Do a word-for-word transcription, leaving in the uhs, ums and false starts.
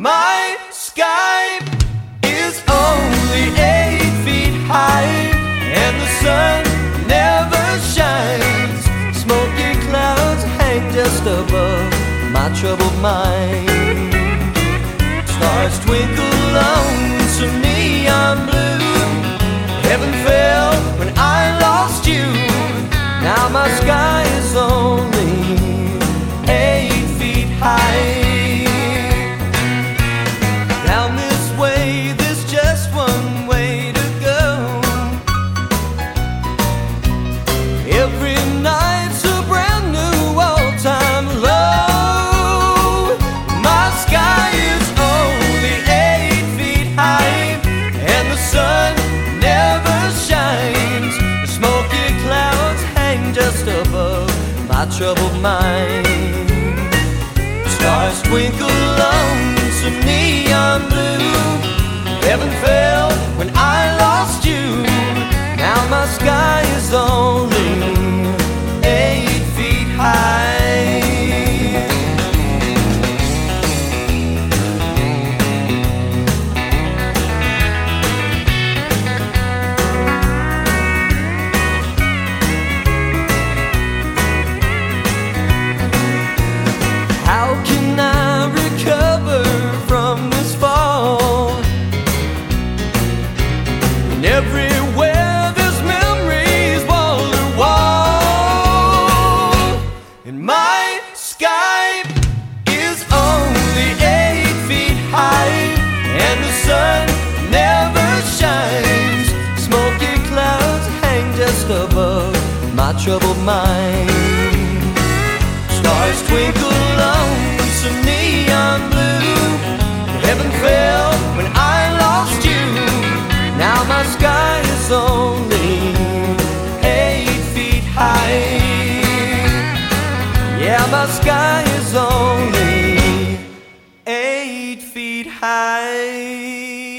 My sky is only eight feet high, and the sun never shines. Smoky clouds hang just above my troubled mind. Stars twinkle on some neon blue. Heaven fell when I lost you. Now my sky is only eight feet high. Down this way, there's just one way to go. Every night's a brand new all-time low. My sky is only eight feet high, and the sun never shines. The smoky clouds hang just above my troubled mind. Stars twinkle on some neon blue. Heaven fell when I lost you. Now my sky is only eight feet high. How can I recover from this fall? And everywhere there's memories wall to wall. And my sky is only eight feet high, and the sun never shines. Smoky clouds hang just above my troubled mind. Stars twinkle on some neon blue. Heaven fell when I lost you. Now my sky is only eight feet high. Yeah, my sky is only eight feet high.